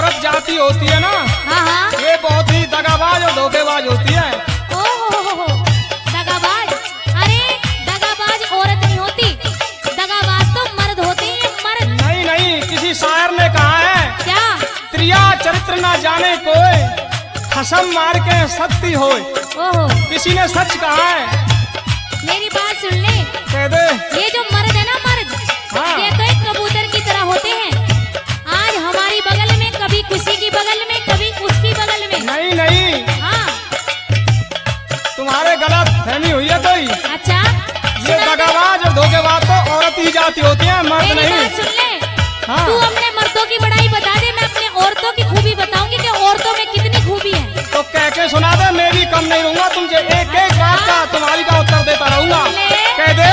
औरत जाति होती है ना, हाँ हाँ। ये बहुत ही दगाबाज और धोखेबाज होती है। ओहो, दगाबाज। अरे दगाबाज औरत नहीं होती, दगाबाज तो मर्द होते हैं, मर्द। नहीं नहीं, किसी शायर ने कहा है, क्या? त्रिया चरित्र ना जाने कोई, खसम मार के सत्य होए। ओहो, किसी ने सच कहा है। मेरी बात सुन ले। कह दे। ये जो मर्द है ना, मर्द, हाँ। ये तो एक कबूतर की तरह होते हैं। आज हमारी बगल में, कभी किसी की बगल में, कभी उसकी बगल में। नहीं नहीं, हाँ। तुम्हारे गलत फहमी हुई है कोई। अच्छा, ये दगाबाज और धोखेबाज तो औरत ही जाति होती है, मर्द मेरी नहीं। बात सुन ले। हाँ। तू अपने मर्दों की बड़ाई बता दे, मैं अपने औरतों की खूबी बताऊंगी कि औरतों में कितनी खूबी है। तो कह के सुना दे, मैं भी कम नहीं रहूंगा, तुमसे एक एक बात का तुम्हारी का उत्तर देता रहूंगा। कह दे।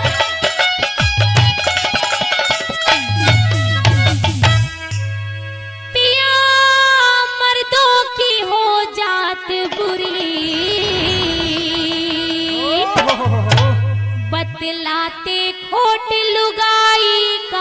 पिया मर्दों की हो जात बुरी, बतलाते खोट लुगाई का।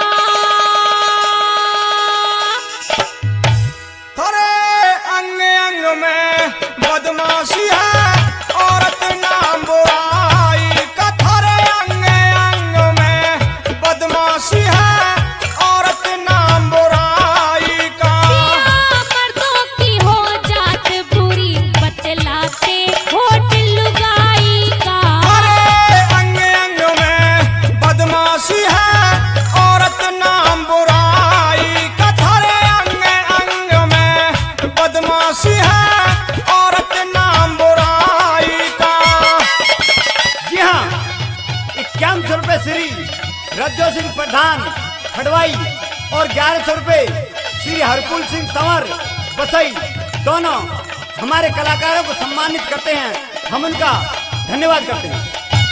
थोड़े अंग अंग में बदमाशी है, औरत नाम बुराई का। थोड़े अंग अंग में बदमाशी है, औरत नाम बुराई का। पिया मर्दों की हो जात बुरी, बतलाते खोट लुगाई का। थोड़े अंग अंग में बदमाशी है, औरत नाम बुराई का। थोड़े अंग अंग में बदमाशी है, औरत नाम बुराई का। जी हाँ, 51 रुपए श्री रज्जो सिंह प्रधान खड़वाई और 1100 रुपए श्री हरकुल सिंह तंवर बसई, दोनों हमारे कलाकारों को सम्मानित करते हैं। हम उनका धन्यवाद करते हैं।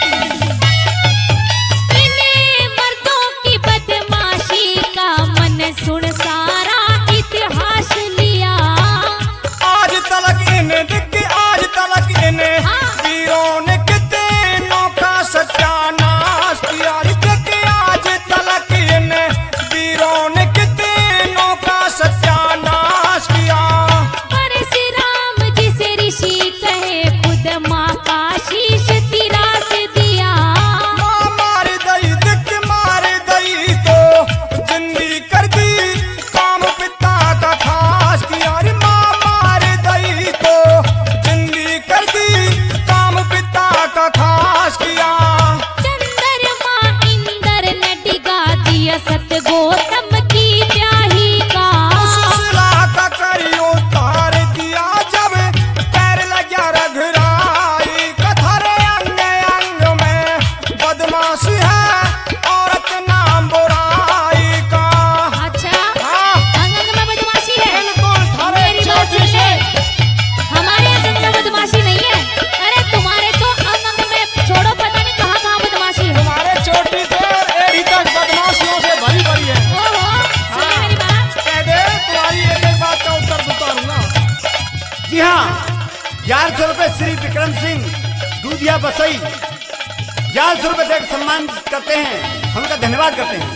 इन्हें मर्दों की बदमाशी का मन सुन सारा इतिहास लिया। आज तलक इन्हें दिख, आज तलक इन्हें हाँ। वीरों ने कितनों का सत्यानाश किया। दिख, आज तलक इन्हें वीरों ने कितनों का सत्यानाश किया। परशुराम जिसे ऋषि कहे, खुद माँ का शीश तिरास दिया। माँ मार दई, दिख मार दई तो जिंदगी कर दी, काम पिता का खास किया। अरे माँ मार दई तो जिंदगी कर दी, काम पिता का खास किया। चंद्रमा इंद्र ने डिगा दिया, सत गौतम की ब्याही का। सुसला का करियो तार दिया, जब पैर लगा रघुराई का। थारे अंग अंग में बदमाशी है, औरत नाम बुराई का। अच्छा, हाँ। अंग अंग में बदमाशी है। बिल्कुल, थारे मेरी बात चोटी सुन से। ले। हमारे अंग अंग में बदमाशी नहीं है। अरे तुम्हारे तो अंग अंग में छोड़ो, पता नहीं कहाँ कहाँ बदमाशी है। तुम्हारे चोटी से एड़ी तक बदमाशियों से भरी भरी है। ओहो, सुन ले मेरी बात। कह दे, तुम्हारी एक एक बात का उत्तर दूंगा रहूंगा। जी हाँ, 1100 रुपए श्री विक्रम सिंह दूधिया बसई 1100 रुपए देकर सम्मान करते हैं। हम उनका धन्यवाद करते हैं।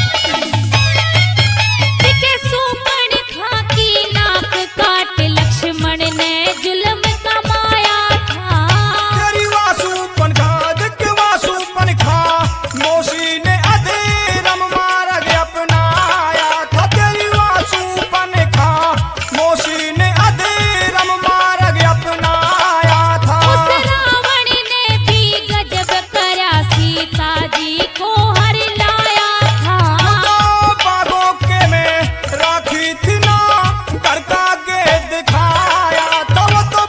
दिखे सुमन खाकी नाक काट, लक्ष्मण ने जुल्म कमाया था। तेरी वासुपन खा, दिख वासुपन खा, मोशी ने अधेरम मार्ग अपनाया था। तेरी वासुपन खा, मोशी ने अधेरम मार्ग अपनाया था। उस रावण ने भी गजब करा, सीता जी को हर लाया था। दो बागों के में राखी थी ना, घर का गेट दिखाया था। वो तो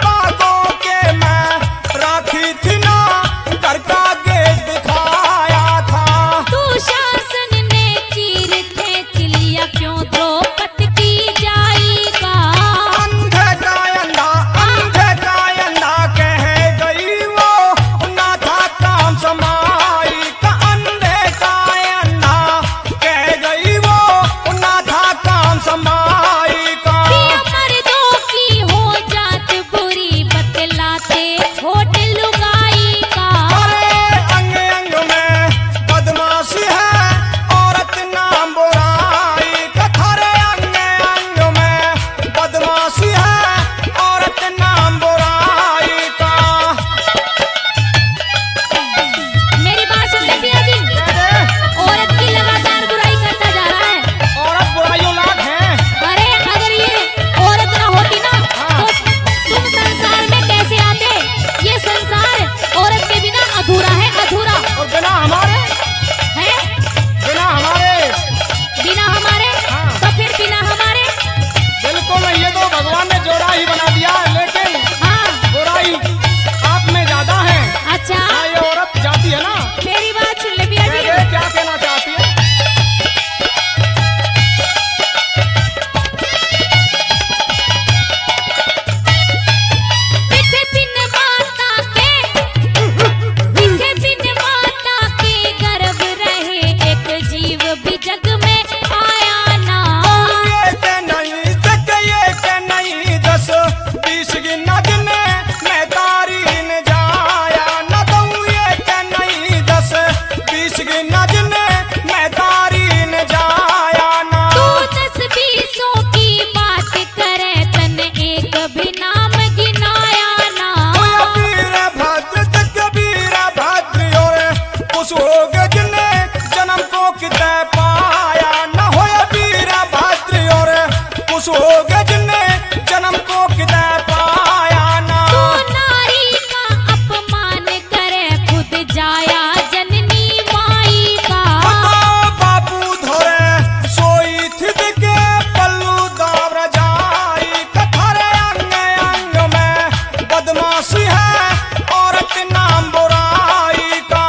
खुश हो गए जिन्ने जन्म को कितने पाया न होया वीरा भद्र और खुश हो गए जिन्ने जन्म को कितने पाया ना तू नारी का अपमान करे खुद जाया जननी माई का तो बापू धोरे सोई थी के पल्लू दाव रजाई कथारे अंग अंग में बदमाशी है औरत नाम बुराई का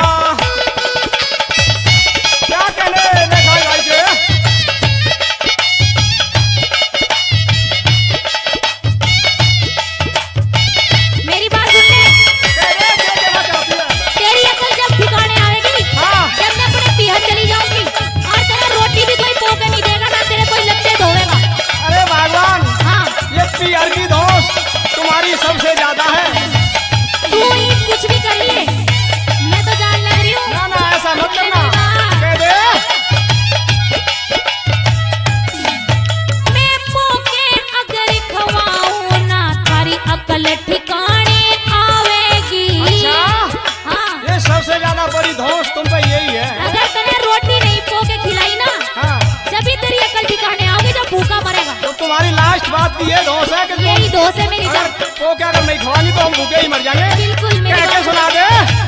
क्या कहने देखा भाई के मेरी बात सुनने तेरी अकल जब ठिकाने आएगी हाँ। जब मैं अपने पीहर चली जाऊंगी और तेरा रोटी भी कोई पोके नहीं देगा ना तेरे कोई लत्ते धोएगा अरे भगवान हाँ ये पियर की दोस्त तुम्हारी सबसे ज्यादा है तू ही कुछ भी कर लिए मैं तो जान लग रही हूँ ना ना ऐसा मत करना कह दे मैं पोके अगर खवाऊं ना तारी अकल ठिकाने आवेगी अच्छा हाँ ये सबसे ज्यादा बड़ी दोस्त तुम पे यही है अगर तने रोटी नहीं पोके खिलाई ना हाँ जब भी तेरी अकल ठिकाने आओगी जब भूखा मरेगा तो तुम्हारी लास्ट बात भी ये दोस्त है कि यही दोस्त है मेरी अगर जान वो क्या अगर नहीं खवानी तो हम भूखे ही मर जाएंगे बिल्कुल मेरी कह के बात सुना दे